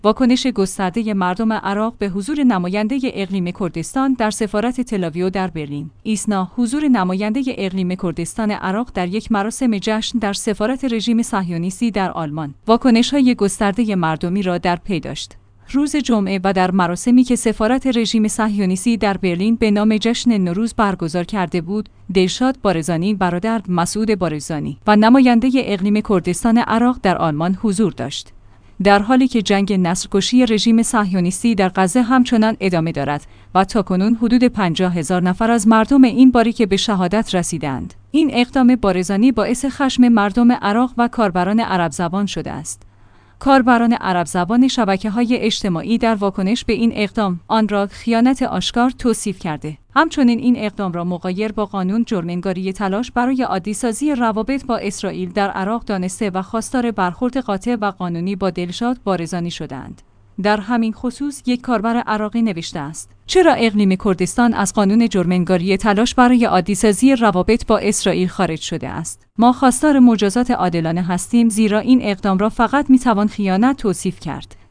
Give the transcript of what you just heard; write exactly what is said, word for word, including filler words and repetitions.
واکنش گسترده مردم عراق به حضور نماینده اقلیم کردستان در سفارت تل‌آویو در برلین. ایسنا، حضور نماینده اقلیم کردستان عراق در یک مراسم جشن در سفارت رژیم صهیونیستی در آلمان، واکنش‌های گسترده مردمی را در پی داشت. روز جمعه و در مراسمی که سفارت رژیم صهیونیستی در برلین به نام جشن نوروز برگزار کرده بود، دلشاد بارزانی برادر مسعود بارزانی و نماینده اقلیم کردستان عراق در آلمان حضور داشت. در حالی که جنگ نسل‌کشی رژیم صهیونیستی در غزه همچنان ادامه دارد و تاکنون حدود پنجاه هزار نفر از مردم این باریکه به شهادت رسیدند. این اقدام بارزانی باعث خشم مردم عراق و کاربران عرب زبان شده است. کاربران عرب زبان شبکه‌های اجتماعی در واکنش به این اقدام آن را خیانت آشکار توصیف کرده. همچنین این اقدام را مغایر با قانون جرم انگاری تلاش برای عادی‌سازی روابط با اسرائیل در عراق دانسته و خواستار برخورد قاطع و قانونی با دلشاد بارزانی شدند. در همین خصوص یک کاربر عراقی نوشته است: چرا اقلیم کردستان از قانون جرم انگاری تلاش برای عادی‌سازی روابط با اسرائیل خارج شده است؟ ما خواستار مجازات عادلانه هستیم، زیرا این اقدام را فقط میتوان خیانت توصیف کرد.